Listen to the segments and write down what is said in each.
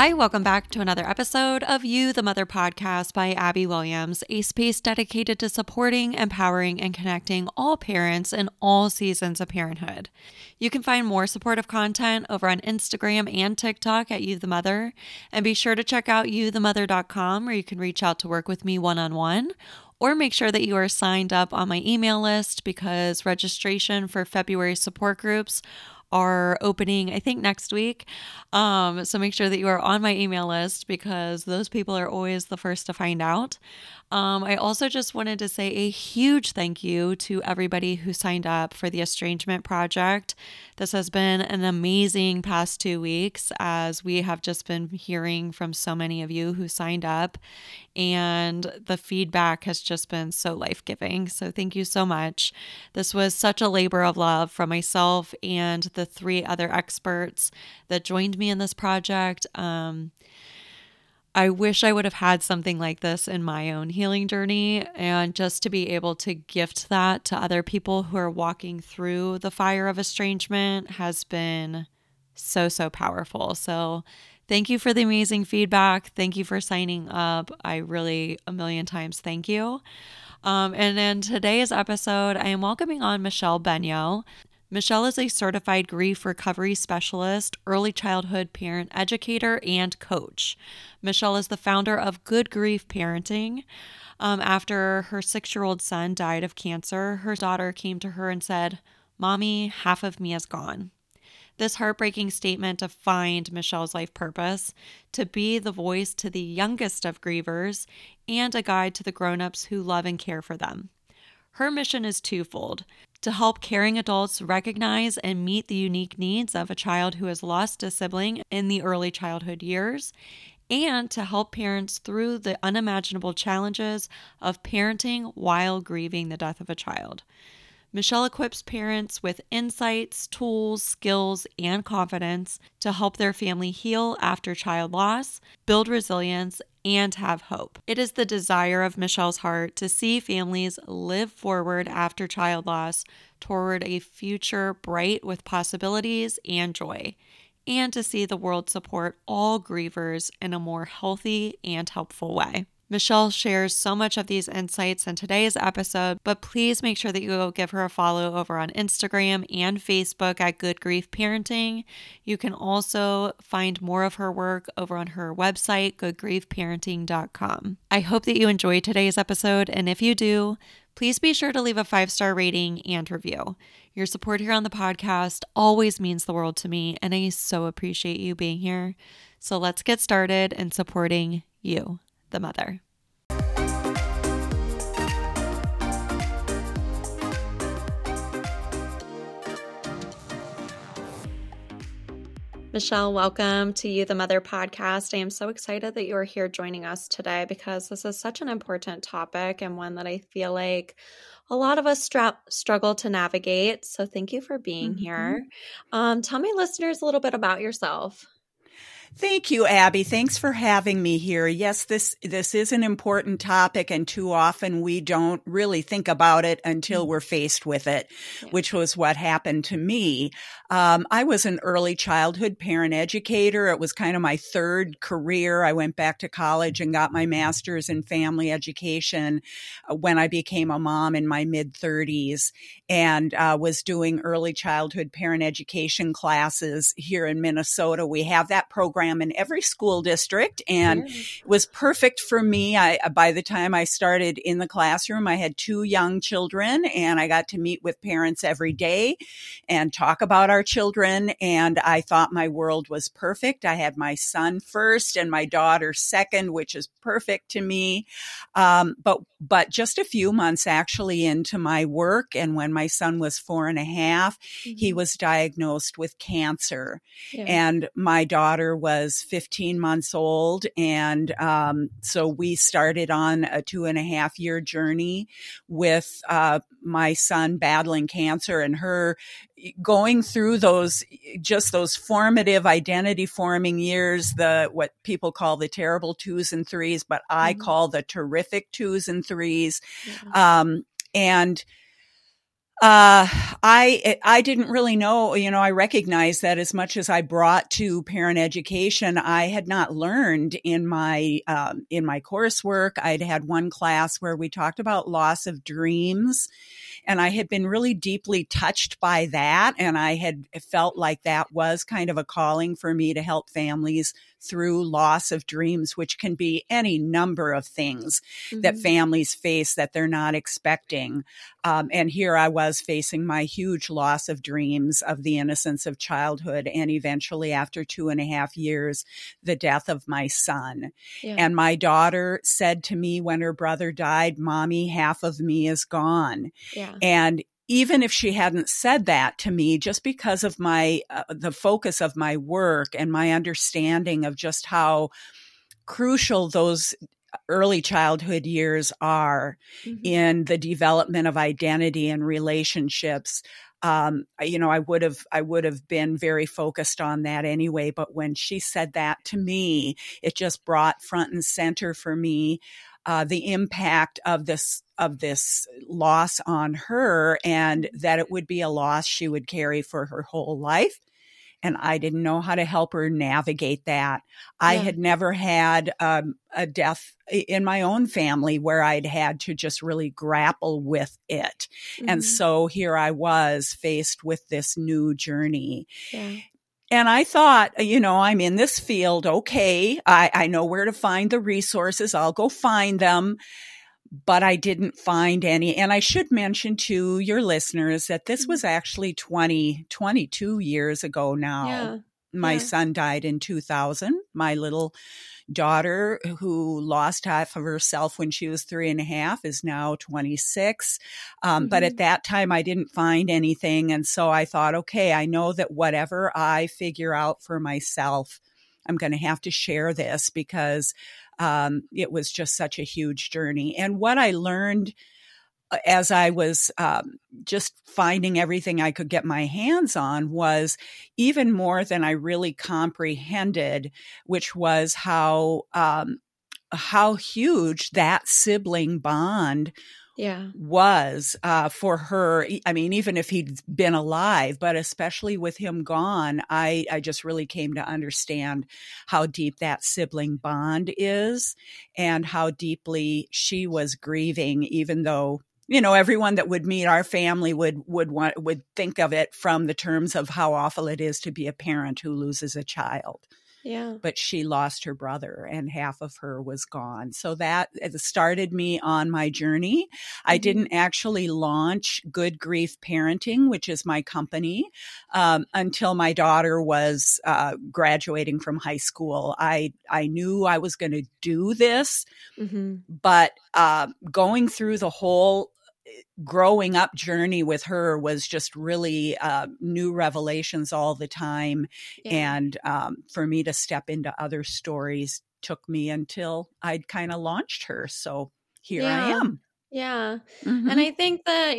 Hi, welcome back to another episode of You, the Mother podcast by Abby Williams, a space dedicated to supporting, empowering, and connecting all parents in all seasons of parenthood. You can find more supportive content over on Instagram and TikTok at You, the Mother, and be sure to check out youthemother.com where you can reach out to work with me one-on-one, or make sure that you are signed up on my email list because registration for February support groups are opening, I think, next week. So make sure that you are on my email list because those people are always the first to find out. I also just wanted to say a huge thank you to everybody who signed up for the Estrangement Project. This has been an amazing past 2 weeks as we have just been hearing from so many of you who signed up, and the feedback has just been so life-giving. So thank you so much. This was such a labor of love from myself and the 3 other experts that joined me in this project. I wish I would have had something like this in my own healing journey, and just to be able to gift that to other people who are walking through the fire of estrangement has been so powerful. So thank you for the amazing feedback. Thank you for signing up. I really, a million times thank you. And in today's episode, I am welcoming on Michelle Benyo. Michelle is a certified grief recovery specialist, early childhood parent educator, and coach. Michelle is the founder of Good Grief Parenting. After her 6-year-old son died of cancer, her daughter came to her and said, "Mommy, half of me is gone." This heartbreaking statement defined Michelle's life purpose: to be the voice to the youngest of grievers and a guide to the grown-ups who love and care for them. Her mission is twofold: to help caring adults recognize and meet the unique needs of a child who has lost a sibling in the early childhood years, and to help parents through the unimaginable challenges of parenting while grieving the death of a child. Michelle equips parents with insights, tools, skills, and confidence to help their family heal after child loss, build resilience, and have hope. It is the desire of Michelle's heart to see families live forward after child loss toward a future bright with possibilities and joy, and to see the world support all grievers in a more healthy and helpful way. Michelle shares so much of these insights in today's episode, but please make sure that you go give her a follow over on Instagram and Facebook at Good Grief Parenting. You can also find more of her work over on her website, goodgriefparenting.com. I hope that you enjoyed today's episode, and if you do, please be sure to leave a 5-star rating and review. Your support here on the podcast always means the world to me, and I so appreciate you being here. So let's get started in supporting you, the mother. Michelle, welcome to You, the Mother podcast. I am so excited that you are here joining us today because this is such an important topic and one that I feel like a lot of us struggle to navigate. So thank you for being here. Tell my listeners a little bit about yourself. Thank you, Abby. Thanks for having me here. Yes, this is an important topic, and too often we don't really think about it until we're faced with it, which was what happened to me. I was an early childhood parent educator. It was kind of my third career. I went back to college and got my master's in family education when I became a mom in my mid-30s, and was doing early childhood parent education classes here in Minnesota. We have that program in every school district, and it was perfect for me. By the time I started in the classroom, I had 2 young children, and I got to meet with parents every day and talk about our children, and I thought my world was perfect. I had my son first and my daughter second, which is perfect to me. But just a few months actually into my work, and when my son was 4.5, he was diagnosed with cancer. And my daughter was 15 months old. And so we started on a 2.5-year journey with my son battling cancer and her going through those formative identity forming years, what people call the terrible 2s and 3s, but I call the terrific 2s and 3s. And I didn't really know, I recognized that as much as I brought to parent education, I had not learned in my coursework. I'd had one class where we talked about loss of dreams, and I had been really deeply touched by that. And I had felt like that was kind of a calling for me to help families through loss of dreams, which can be any number of things that families face that they're not expecting. And here I was facing my huge loss of dreams of the innocence of childhood. And eventually, after 2.5 years, the death of my son. Yeah. And my daughter said to me when her brother died, "Mommy, half of me is gone." Yeah. And even if she hadn't said that to me, just because of my the focus of my work and my understanding of just how crucial those early childhood years are in the development of identity and relationships, I would have been very focused on that anyway. But when she said that to me, it just brought front and center for me the impact of this loss on her, and that it would be a loss she would carry for her whole life. And I didn't know how to help her navigate that. I had never had a death in my own family where I'd had to just really grapple with it. And so here I was faced with this new journey. Yeah. And I thought, I'm in this field. Okay, I know where to find the resources. I'll go find them. But I didn't find any. And I should mention to your listeners that this was actually 22 years ago now. Yeah. My son died in 2000. My little daughter, who lost half of herself when she was 3.5, is now 26. But at that time, I didn't find anything. And so I thought, okay, I know that whatever I figure out for myself, I'm going to have to share this because it was just such a huge journey. And what I learned as I was just finding everything I could get my hands on was even more than I really comprehended, which was how huge that sibling bond was for her. I mean, even if he'd been alive, but especially with him gone, I just really came to understand how deep that sibling bond is and how deeply she was grieving, even though, everyone that would meet our family would think of it from the terms of how awful it is to be a parent who loses a child. Yeah. But she lost her brother and half of her was gone. So that started me on my journey. I didn't actually launch Good Grief Parenting, which is my company, until my daughter was graduating from high school. I knew I was going to do this, but going through the whole growing up journey with her was just really new revelations all the time. Yeah. And for me to step into other stories took me until I'd kind of launched her. So here I am. Yeah. And I think that,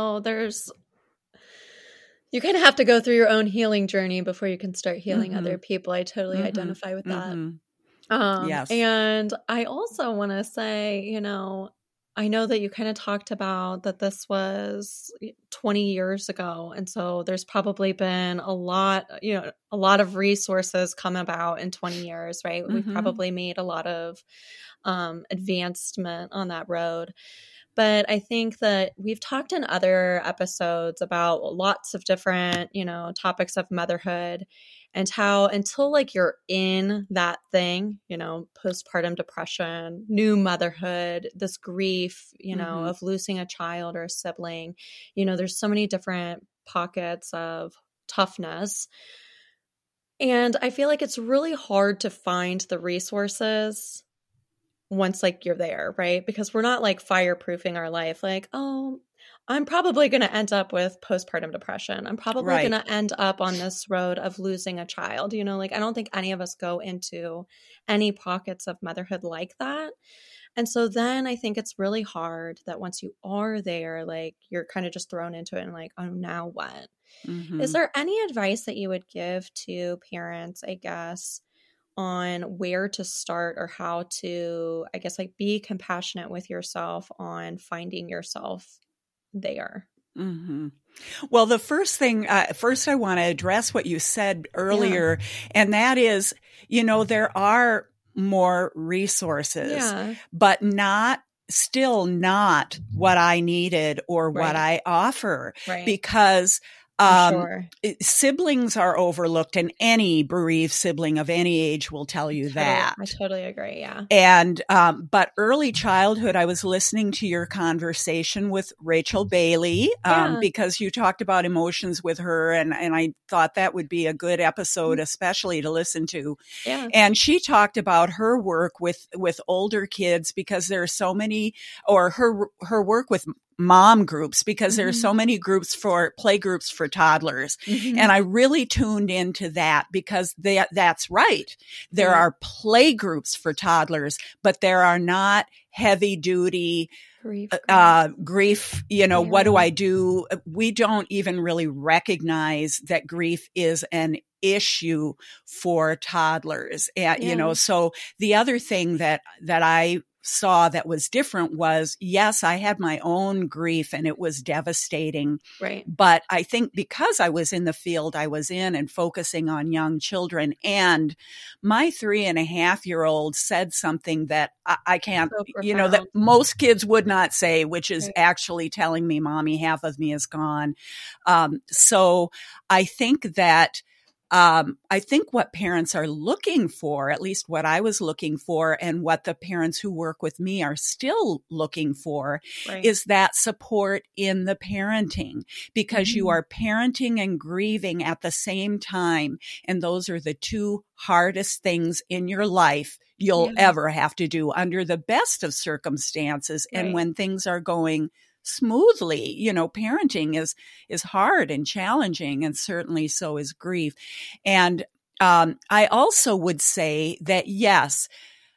you kind of have to go through your own healing journey before you can start healing other people. I totally identify with that. Yes. And I also want to say, I know that you kind of talked about that this was 20 years ago. And so there's probably been a lot of resources come about in 20 years, right? We've probably made a lot of advancement on that road. But I think that we've talked in other episodes about lots of different, topics of motherhood and how until you're in that thing, postpartum depression, new motherhood, this grief, of losing a child or a sibling, there's so many different pockets of toughness. And I feel like it's really hard to find the resources once you're there, right? Because we're not fireproofing our life. I'm probably going to end up with postpartum depression. I'm probably going to end up on this road of losing a child. I don't think any of us go into any pockets of motherhood like that. And so then I think it's really hard that once you are there, you're kind of just thrown into it and oh, now what? Is there any advice that you would give to parents, I guess, on where to start or how to, be compassionate with yourself on finding yourself there? Mm-hmm. Well, the first thing, first I want to address what you said earlier, and that is, there are more resources, but still not what I needed or what I offer, because siblings are overlooked, and any bereaved sibling of any age will tell you that. I totally agree. Yeah. And, but early childhood, I was listening to your conversation with Rachel Bailey, because you talked about emotions with her, and I thought that would be a good episode, especially to listen to. Yeah. And she talked about her work with older kids, because there are so many, or her work with mom groups, because there are so many play groups for toddlers. And I really tuned into that, because that's right. There are play groups for toddlers, but there are not heavy duty grief. What do I do? We don't even really recognize that grief is an issue for toddlers. So the other thing that I saw that was different was, yes, I had my own grief and it was devastating. Right. But I think because I was in the field I was in and focusing on young children, and my 3.5-year-old said something that I can't, that most kids would not say, which is actually telling me, Mommy, half of me is gone. So I think that what parents are looking for, at least what I was looking for, and what the parents who work with me are still looking for, is that support in the parenting, because you are parenting and grieving at the same time. And those are the two hardest things in your life you'll ever have to do under the best of circumstances. And when things are going smoothly, parenting is hard and challenging, and certainly so is grief. And I also would say that, yes,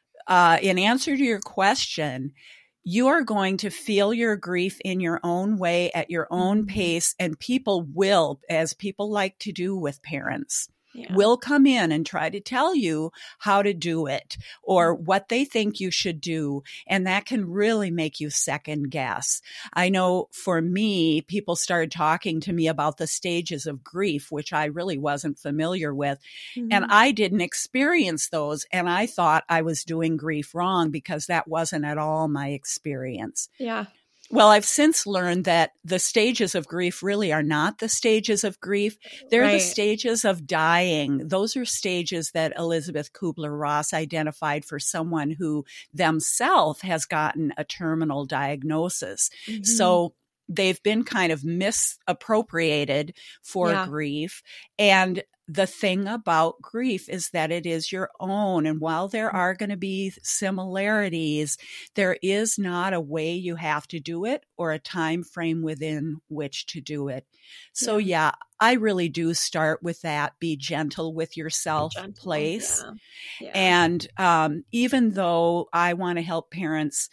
in answer to your question, you are going to feel your grief in your own way, at your own pace, and people will, as people like to do with parents, will come in and try to tell you how to do it or what they think you should do. And that can really make you second guess. I know for me, people started talking to me about the stages of grief, which I really wasn't familiar with. And I didn't experience those. And I thought I was doing grief wrong, because that wasn't at all my experience. Yeah. Well, I've since learned that the stages of grief really are not the stages of grief. They're the stages of dying. Those are stages that Elizabeth Kubler-Ross identified for someone who themselves has gotten a terminal diagnosis. So they've been kind of misappropriated for grief. And the thing about grief is that it is your own. And while there are going to be similarities, there is not a way you have to do it or a time frame within which to do it. So I really do start with that. Be gentle with yourself, place. And even though I want to help parents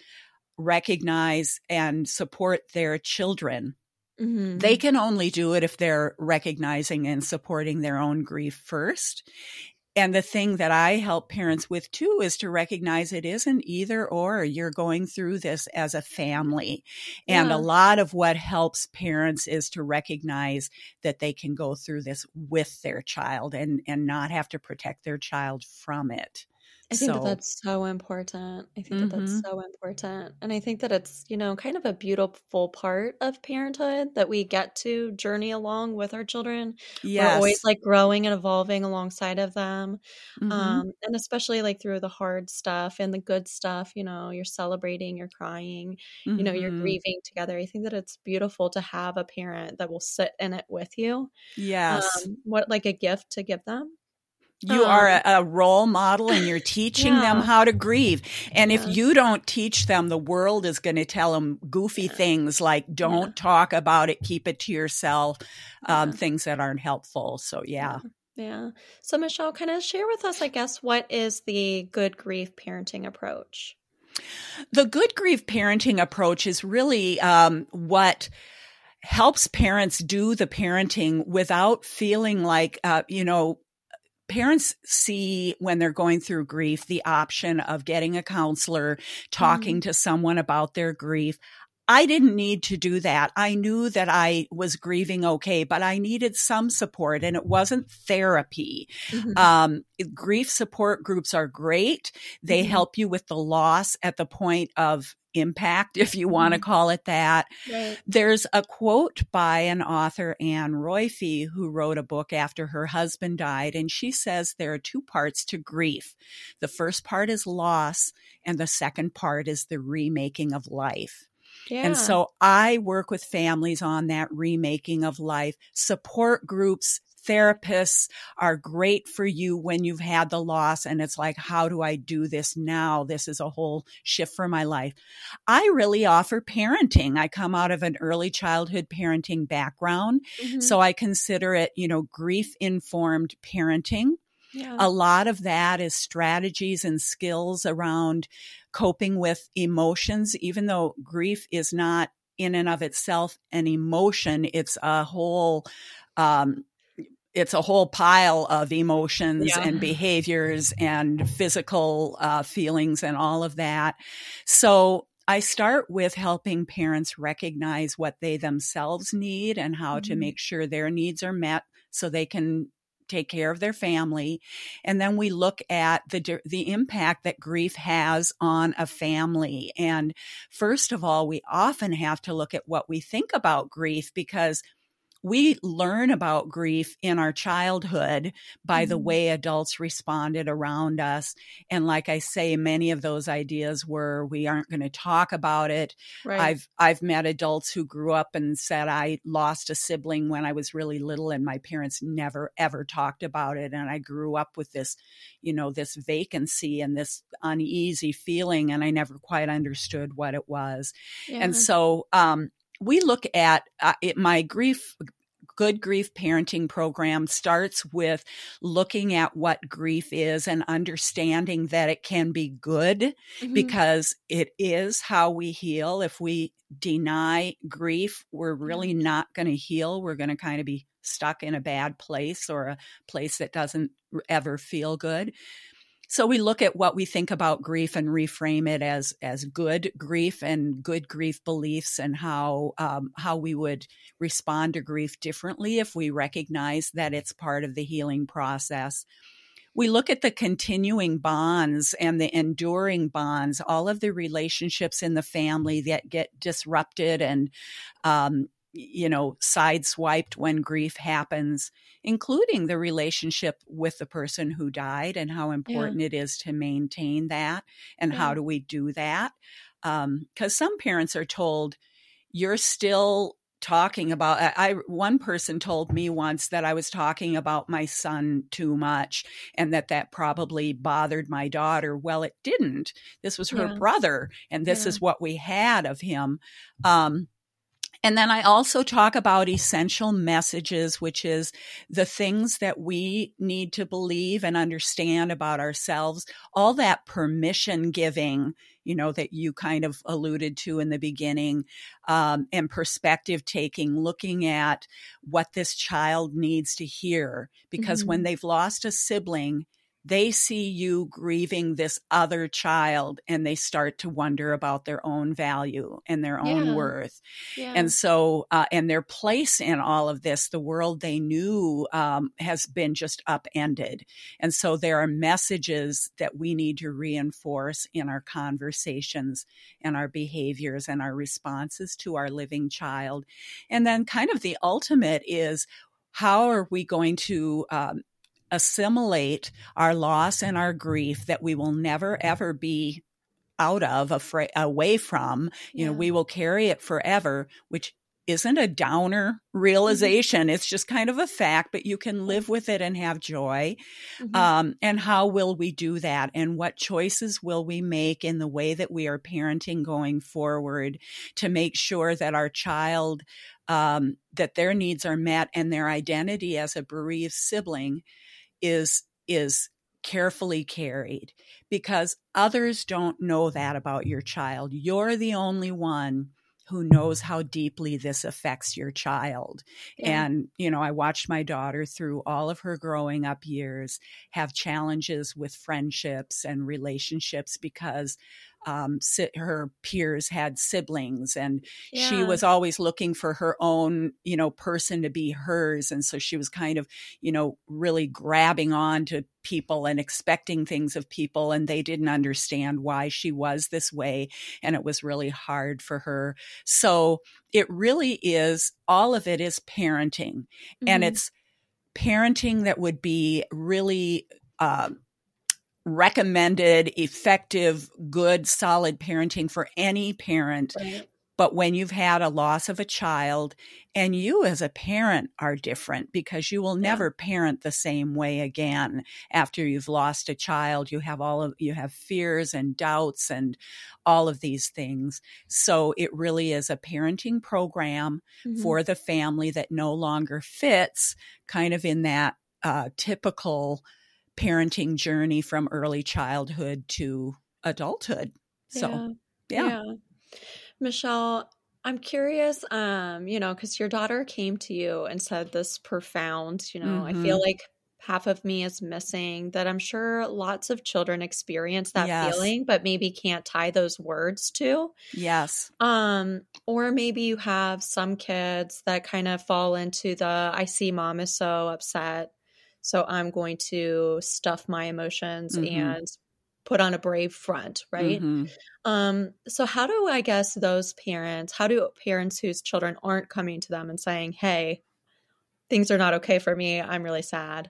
recognize and support their children, they can only do it if they're recognizing and supporting their own grief first. And the thing that I help parents with too is to recognize it isn't either or. You're going through this as a family. And a lot of what helps parents is to recognize that they can go through this with their child and not have to protect their child from it. I think that's so important. I think that's so important. And I think that it's, kind of a beautiful part of parenthood that we get to journey along with our children. We're always like growing and evolving alongside of them. And especially like through the hard stuff and the good stuff, you're celebrating, you're crying, you're grieving together. I think that it's beautiful to have a parent that will sit in it with you. Yes. What like a gift to give them. You are a role model, and you're teaching them how to grieve. And if you don't teach them, the world is going to tell them goofy things like don't talk about it, keep it to yourself, things that aren't helpful. So, Yeah. So, Michelle, kind of share with us, I guess, what is the good grief parenting approach? The good grief parenting approach is really what helps parents do the parenting without feeling like, parents see when they're going through grief the option of getting a counselor, talking to someone about their grief. I didn't need to do that. I knew that I was grieving okay, but I needed some support, and it wasn't therapy. Grief support groups are great. They help you with the loss at the point of impact, if you want to call it that. Right. There's a quote by an author, Anne Royfee, who wrote a book after her husband died, and she says there are two parts to grief. The first part is loss, and the second part is the remaking of life. Yeah. And so I work with families on that remaking of life. Support groups, therapists are great for you when you've had the loss and it's like, how do I do this now? This is a whole shift for my life. I really offer parenting. I come out of an early childhood parenting background. So I consider it, grief-informed parenting. Yeah. A lot of that is strategies and skills around coping with emotions, even though grief is not in and of itself an emotion. It's a whole pile of emotions and behaviors and physical feelings and all of that. So I start with helping parents recognize what they themselves need and how to make sure their needs are met so they can take care of their family. And then we look at the impact that grief has on a family. And first of all, we often have to look at what we think about grief, because we learn about grief in our childhood by the way adults responded around us. And like I say, many of those ideas were, we aren't going to talk about it. Right. I've met adults who grew up and said, I lost a sibling when I was really little and my parents never, ever talked about it. And I grew up with this, this vacancy and this uneasy feeling, and I never quite understood what it was. Yeah. And so, we look at my Good Grief Parenting program starts with looking at what grief is and understanding that it can be good because it is how we heal. If we deny grief, we're really not going to heal. We're going to kind of be stuck in a bad place or a place that doesn't ever feel good. So we look at what we think about grief and reframe it as good grief and good grief beliefs, and how we would respond to grief differently if we recognize that it's part of the healing process. We look at the continuing bonds and the enduring bonds, all of the relationships in the family that get disrupted and sideswiped when grief happens, including the relationship with the person who died and how important it is to maintain that. And how do we do that? Because some parents are told, you're still talking about, one person told me once that I was talking about my son too much and that probably bothered my daughter. Well, it didn't. This was her brother, and this is what we had of him. And then I also talk about essential messages, which is the things that we need to believe and understand about ourselves, all that permission giving, that you kind of alluded to in the beginning, and perspective taking, looking at what this child needs to hear. Because when they've lost a sibling, they see you grieving this other child and they start to wonder about their own value and their own worth. Yeah. And so, and their place in all of this, the world they knew, has been just upended. And so there are messages that we need to reinforce in our conversations and our behaviors and our responses to our living child. And then kind of the ultimate is, how are we going to, assimilate our loss and our grief that we will never, ever be out of, away from, we will carry it forever, which isn't a downer realization. It's just kind of a fact, but you can live with it and have joy. And how will we do that? And what choices will we make in the way that we are parenting going forward to make sure that our child, that their needs are met and their identity as a bereaved sibling is carefully carried, because others don't know that about your child. You're the only one who knows how deeply this affects your child. Yeah. And, I watched my daughter through all of her growing up years have challenges with friendships and relationships because her peers had siblings, and she was always looking for her own, person to be hers. And so she was kind of, really grabbing on to people and expecting things of people, and they didn't understand why she was this way. And it was really hard for her. So it really is, all of it is parenting, and it's parenting that would be really, recommended, effective, good, solid parenting for any parent. Right. But when you've had a loss of a child, and you as a parent are different, because you will never parent the same way again after you've lost a child. You have fears and doubts and all of these things. So it really is a parenting program for the family that no longer fits kind of in that typical parenting journey from early childhood to adulthood. So, yeah. Michelle, I'm curious, because your daughter came to you and said this profound, I feel like half of me is missing, that I'm sure lots of children experience that feeling, but maybe can't tie those words to. Yes. Or maybe you have some kids that kind of fall into the, I see mom is so upset, so I'm going to stuff my emotions and put on a brave front, right? So how do parents whose children aren't coming to them and saying, hey, things are not okay for me, I'm really sad.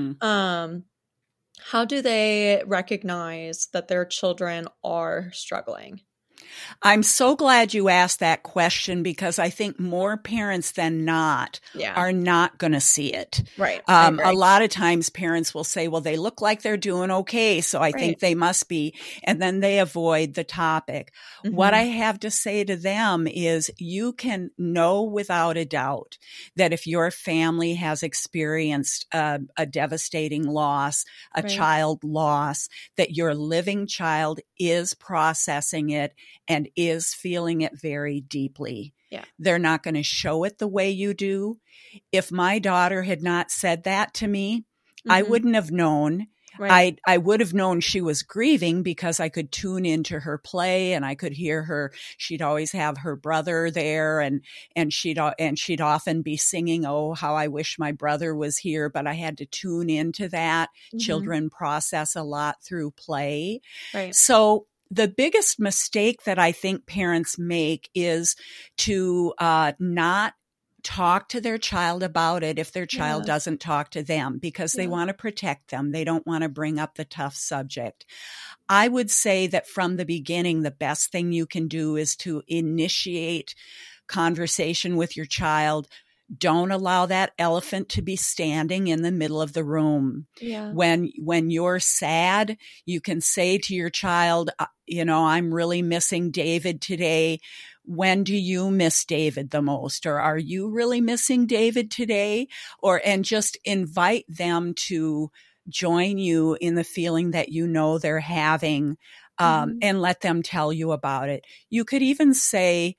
How do they recognize that their children are struggling? I'm so glad you asked that question, because I think more parents than not are not going to see it. Right. A lot of times parents will say, well, they look like they're doing okay, so I think they must be. And then they avoid the topic. What I have to say to them is, you can know without a doubt that if your family has experienced a devastating loss, a child loss, that your living child is processing it and is feeling it very deeply. Yeah. They're not going to show it the way you do. If my daughter had not said that to me, I wouldn't have known. Right. I would have known she was grieving, because I could tune into her play and I could hear her. She'd always have her brother there, and she'd often be singing, "Oh, how I wish my brother was here." But I had to tune into that. Children process a lot through play. Right. So the biggest mistake that I think parents make is to not talk to their child about it if their child doesn't talk to them, because they want to protect them. They don't want to bring up the tough subject. I would say that from the beginning, the best thing you can do is to initiate conversation with your child. Don't allow that elephant to be standing in the middle of the room. Yeah. When you're sad, you can say to your child, I'm really missing David today. When do you miss David the most? Or are you really missing David today? And just invite them to join you in the feeling that they're having, and let them tell you about it. You could even say,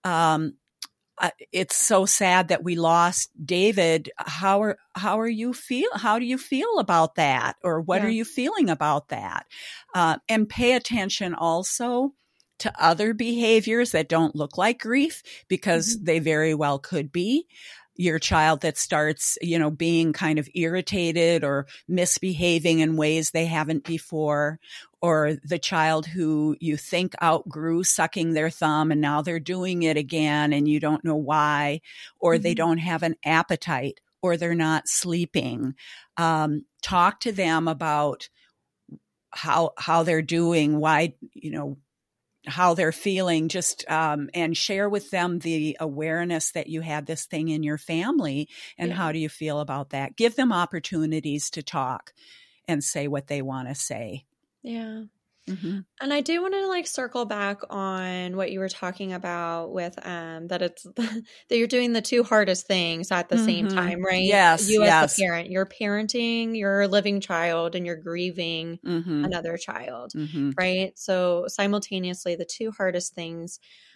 it's so sad that we lost David. How do you feel about that? Or what are you feeling about that? And pay attention also to other behaviors that don't look like grief, because they very well could be. Your child that starts, being kind of irritated or misbehaving in ways they haven't before, or the child who you think outgrew sucking their thumb and now they're doing it again and you don't know why, or they don't have an appetite, or they're not sleeping. Talk to them about how they're doing, why, how they're feeling, just and share with them the awareness that you had this thing in your family, and how do you feel about that. Give them opportunities to talk and say what they want to say. Yeah. And I do want to circle back on what you were talking about with that it's that you're doing the two hardest things at the same time, right? Yes. You as the parent, you're parenting your living child and you're grieving another child, right? So simultaneously, the two hardest things.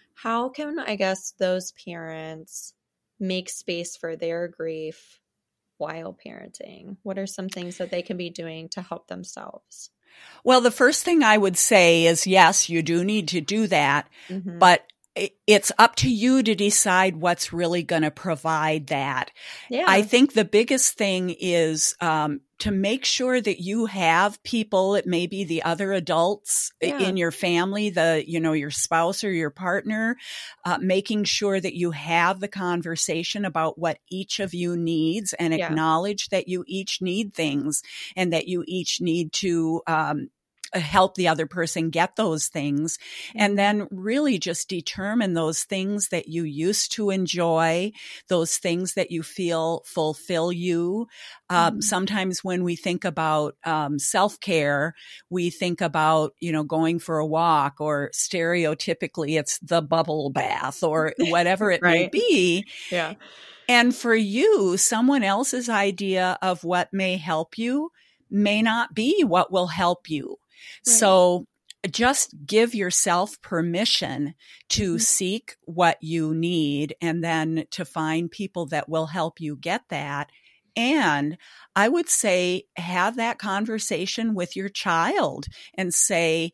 How can, I guess, those parents make space for their grief while parenting? What are some things that they can be doing to help themselves? Well, the first thing I would say is, yes, you do need to do that, Mm-hmm. but it's up to you to decide what's really going to provide that. Yeah. I think the biggest thing is to make sure that you have people, it may be the other adults in your family, your spouse or your partner, making sure that you have the conversation about what each of you needs and acknowledge that you each need things and that you each need to help the other person get those things. And then really just determine those things that you used to enjoy, those things that you feel fulfill you. Sometimes when we think about self-care, we think about, going for a walk, or stereotypically it's the bubble bath or whatever it may be. Yeah. And for you, someone else's idea of what may help you may not be what will help you. Right. So just give yourself permission to seek what you need and then to find people that will help you get that. And I would say have that conversation with your child and say,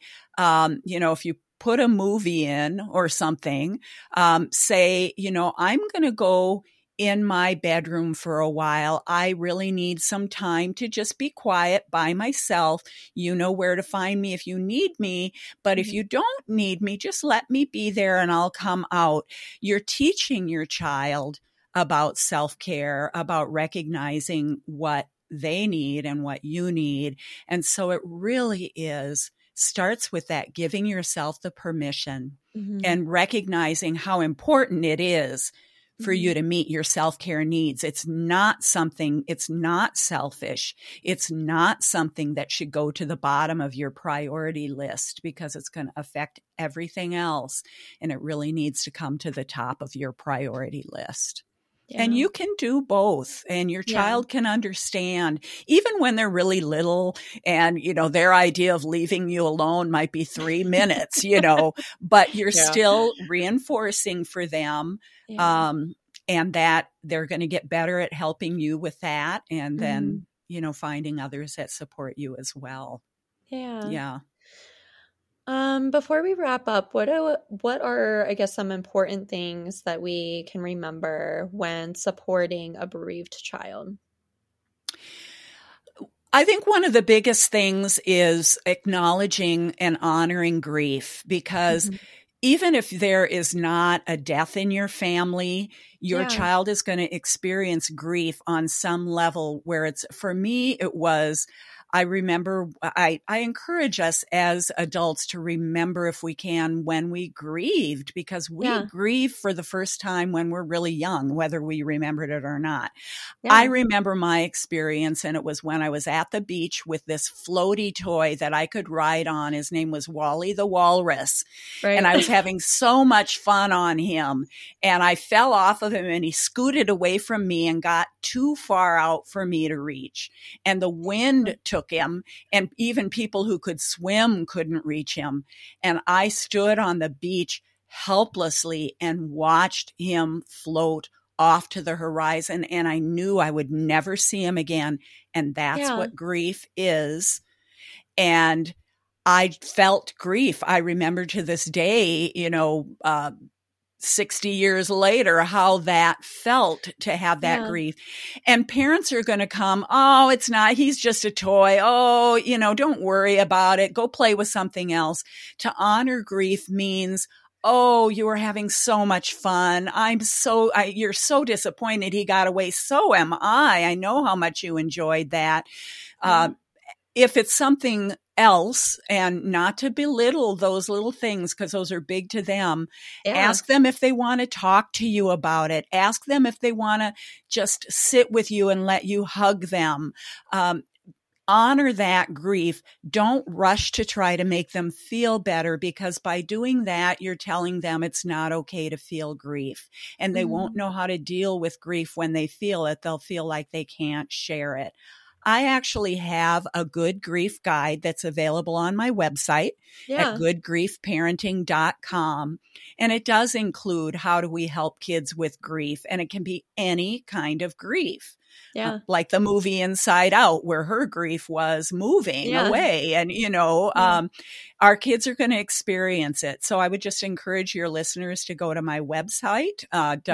if you put a movie in or something, say, I'm going to go in my bedroom for a while. I really need some time to just be quiet by myself. You know where to find me if you need me, but if you don't need me, just let me be there and I'll come out. You're teaching your child about self-care, about recognizing what they need and what you need. And so it really starts with that giving yourself the permission and recognizing how important it is for you to meet your self-care needs. It's not selfish. It's not something that should go to the bottom of your priority list because it's going to affect everything else. And it really needs to come to the top of your priority list. Yeah. And you can do both, and your child can understand, even when they're really little and, their idea of leaving you alone might be 3 minutes, but you're still reinforcing for them, and that they're going to get better at helping you with that. And then, finding others that support you as well. Yeah. Yeah. Before we wrap up, what are, I guess, some important things that we can remember when supporting a bereaved child? I think one of the biggest things is acknowledging and honoring grief, because even if there is not a death in your family, your child is going to experience grief on some level where for me, it was, I remember, I encourage us as adults to remember, if we can, when we grieved, because we grieve for the first time when we're really young, whether we remembered it or not. Yeah. I remember my experience, and it was when I was at the beach with this floaty toy that I could ride on. His name was Wally the Walrus. Right. And I was having so much fun on him. And I fell off of him, and he scooted away from me and got too far out for me to reach. And the wind took him, and even people who could swim couldn't reach him. And I stood on the beach helplessly and watched him float off to the horizon, and I knew I would never see him again. And that's what grief is. And I felt grief. I remember to this day, 60 years later, how that felt to have that grief. And parents are going to come, oh, it's not, he's just a toy. Oh, don't worry about it. Go play with something else. To honor grief means, oh, you were having so much fun. You're so disappointed he got away. So am I. I know how much you enjoyed that. If it's something else, and not to belittle those little things because those are big to them, ask them if they want to talk to you about it. Ask them if they want to just sit with you and let you hug them. Honor that grief. Don't rush to try to make them feel better, because by doing that, you're telling them it's not okay to feel grief, and they won't know how to deal with grief when they feel it. They'll feel like they can't share it. I actually have a good grief guide that's available on my website at goodgriefparenting.com. And it does include how do we help kids with grief, and it can be any kind of grief. Yeah. Like the movie Inside Out, where her grief was moving away. And, our kids are going to experience it. So I would just encourage your listeners to go to my website,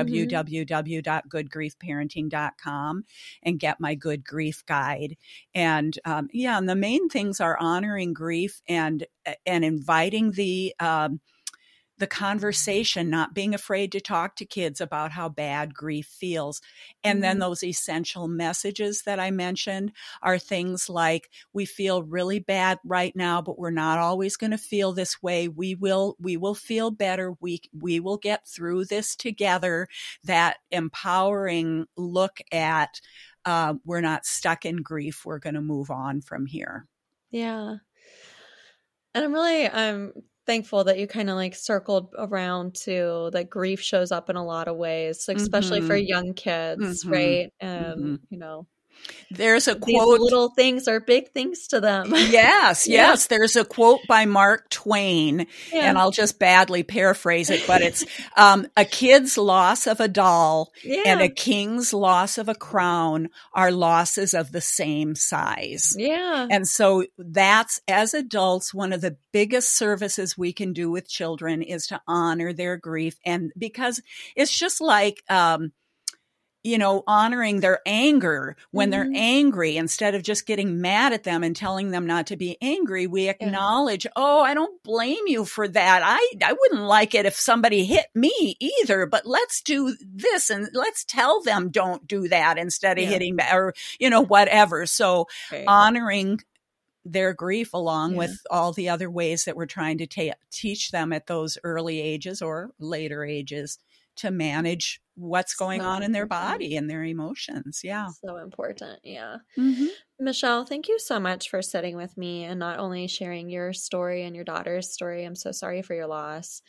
www.goodgriefparenting.com, and get my Good Grief Guide. And and the main things are honoring grief and inviting the conversation, not being afraid to talk to kids about how bad grief feels. And then those essential messages that I mentioned are things like, we feel really bad right now, but we're not always going to feel this way. We will feel better. We will get through this together. That empowering look at, we're not stuck in grief. We're going to move on from here. Yeah. And I'm thankful that you kind of like circled around to that grief shows up in a lot of ways, especially for young kids, right? And, there's a these quote. Little things are big things to them. Yes. There's a quote by Mark Twain, and I'll just badly paraphrase it, but it's a kid's loss of a doll and a king's loss of a crown are losses of the same size. Yeah. And so that's, as adults, one of the biggest services we can do with children is to honor their grief. And because it's just like, honoring their anger when they're angry, instead of just getting mad at them and telling them not to be angry, we acknowledge, I don't blame you for that. I wouldn't like it if somebody hit me either, but let's do this and let's tell them don't do that instead of hitting back, or, whatever. So honoring their grief along with all the other ways that we're trying to teach them at those early ages or later ages to manage what's going on in their body and their emotions. Yeah. So important. Yeah. Michelle, thank you so much for sitting with me and not only sharing your story and your daughter's story. I'm so sorry for your loss,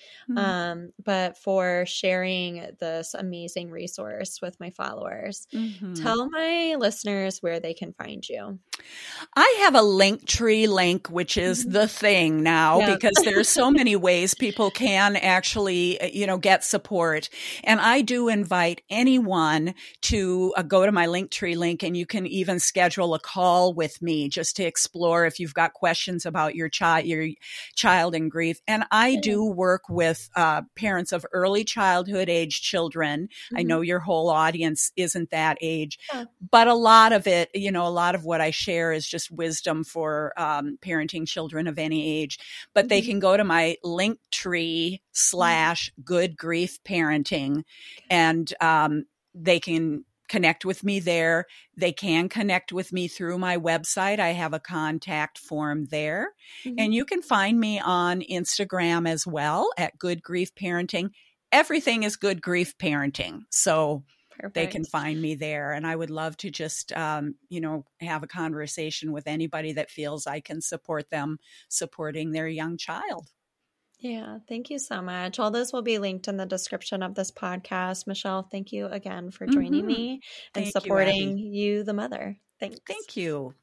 but for sharing this amazing resource with my followers. Tell my listeners where they can find you. I have a Linktree link, which is the thing now, because there's so many ways people can actually, get support. And I do invite anyone to go to my Linktree link, and you can even schedule a call with me just to explore if you've got questions about your child in grief. And I do work with parents of early childhood age children. I know your whole audience isn't that age, but a lot of it, a lot of what I share is just wisdom for parenting children of any age. But they can go to my Linktree /Good Grief Parenting, and they can connect with me there. They can connect with me through my website. I have a contact form there. And you can find me on Instagram as well at Good Grief Parenting. Everything is Good Grief Parenting. So they can find me there. And I would love to just, have a conversation with anybody that feels I can support them supporting their young child. Yeah, thank you so much. All this will be linked in the description of this podcast. Michelle, thank you again for joining me and supporting you, the mother. Thanks. Thank you.